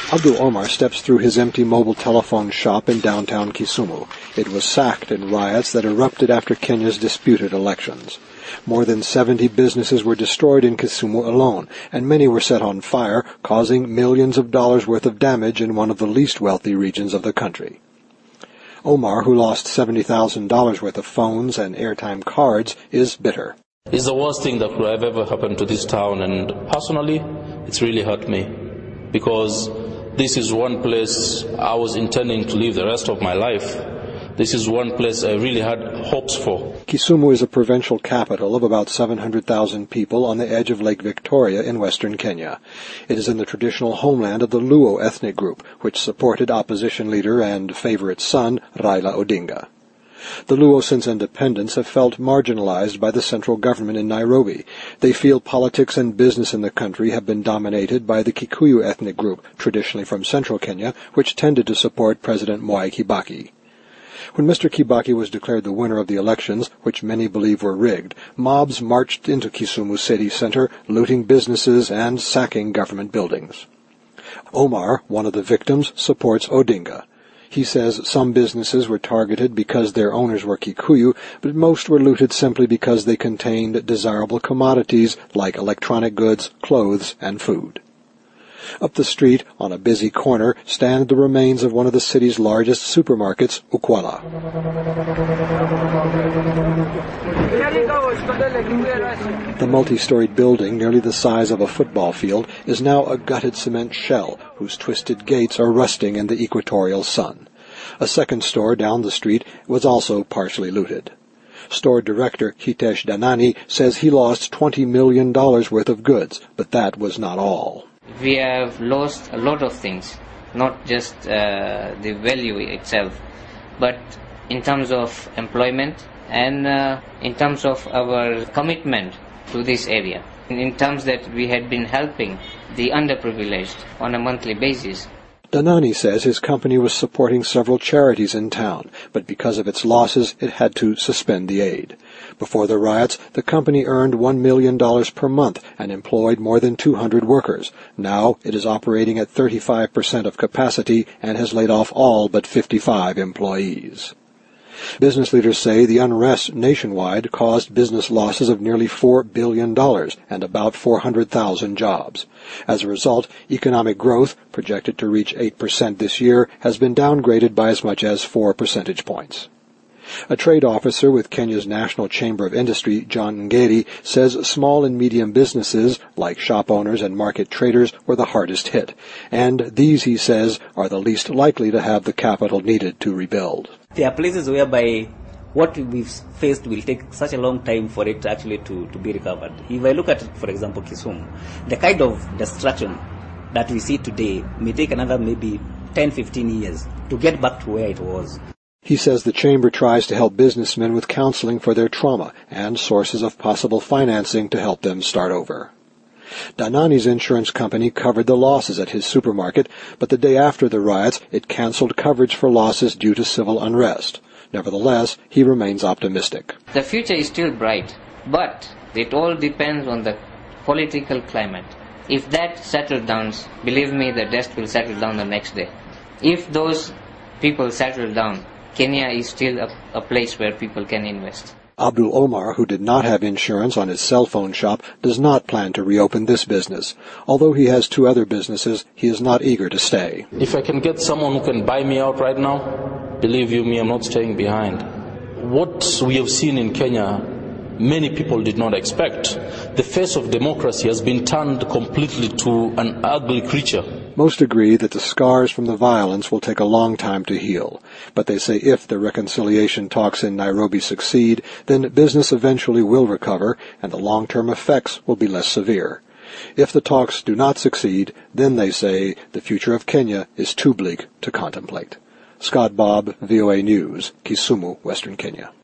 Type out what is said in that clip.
Abdul Omar steps through his empty mobile telephone shop in downtown Kisumu. It was sacked in riots that erupted after Kenya's disputed elections. More than 70 businesses were destroyed in Kisumu alone, and many were set on fire, causing millions of dollars worth of damage in one of the least wealthy regions of the country. Omar, who lost $70,000 worth of phones and airtime cards, is bitter. It's the worst thing that could have ever happened to this town, and personally, it's really hurt me, because this is one place I was intending to live the rest of my life. This is one place I really had hopes for. Kisumu is a provincial capital of about 700,000 people on the edge of Lake Victoria in western Kenya. It is in the traditional homeland of the Luo ethnic group, which supported opposition leader and favorite son Raila Odinga. The Luo, since independence, have felt marginalized by the central government in Nairobi. They feel politics and business in the country have been dominated by the Kikuyu ethnic group, traditionally from central Kenya, which tended to support President Mwai Kibaki. When Mr. Kibaki was declared the winner of the elections, which many believe were rigged, mobs marched into Kisumu city center, looting businesses and sacking government buildings. Omar, one of the victims, supports Odinga. He says some businesses were targeted because their owners were Kikuyu, but most were looted simply because they contained desirable commodities like electronic goods, clothes, and food. Up the street, on a busy corner, stand the remains of one of the city's largest supermarkets, Ukwala. The multi-storied building, nearly the size of a football field, is now a gutted cement shell, whose twisted gates are rusting in the equatorial sun. A second store down the street was also partially looted. Store director Hitesh Danani says he lost $20 million worth of goods, but that was not all. We have lost a lot of things, not just the value itself, but in terms of employment and in terms of our commitment to this area, in terms that we had been helping the underprivileged on a monthly basis. Danani says his company was supporting several charities in town, but because of its losses, it had to suspend the aid. Before the riots, the company earned $1 million per month and employed more than 200 workers. Now it is operating at 35% of capacity and has laid off all but 55 employees. Business leaders say the unrest nationwide caused business losses of nearly $4 billion and about 400,000 jobs. As a result, economic growth, projected to reach 8% this year, has been downgraded by as much as 4 percentage points. A trade officer with Kenya's National Chamber of Industry, John Ngeri, says small and medium businesses, like shop owners and market traders, were the hardest hit. And these, he says, are the least likely to have the capital needed to rebuild. There are places whereby what we've faced will take such a long time for it actually to be recovered. If I look at, for example, Kisumu, the kind of destruction that we see today may take another maybe 10-15 years to get back to where it was. He says the Chamber tries to help businessmen with counseling for their trauma and sources of possible financing to help them start over. Danani's insurance company covered the losses at his supermarket, but the day after the riots, it canceled coverage for losses due to civil unrest. Nevertheless, he remains optimistic. The future is still bright, but it all depends on the political climate. If that settles down, believe me, the rest will settle down the next day. If those people settle down, Kenya is still a place where people can invest. Abdul Omar, who did not have insurance on his cell phone shop, does not plan to reopen this business. Although he has 2 other businesses, he is not eager to stay. If I can get someone who can buy me out right now, believe you me, I'm not staying behind. What we have seen in Kenya, many people did not expect. The face of democracy has been turned completely to an ugly creature. Most agree that the scars from the violence will take a long time to heal. But they say if the reconciliation talks in Nairobi succeed, then business eventually will recover and the long-term effects will be less severe. If the talks do not succeed, then they say the future of Kenya is too bleak to contemplate. Scott Bobb, VOA News, Kisumu, Western Kenya.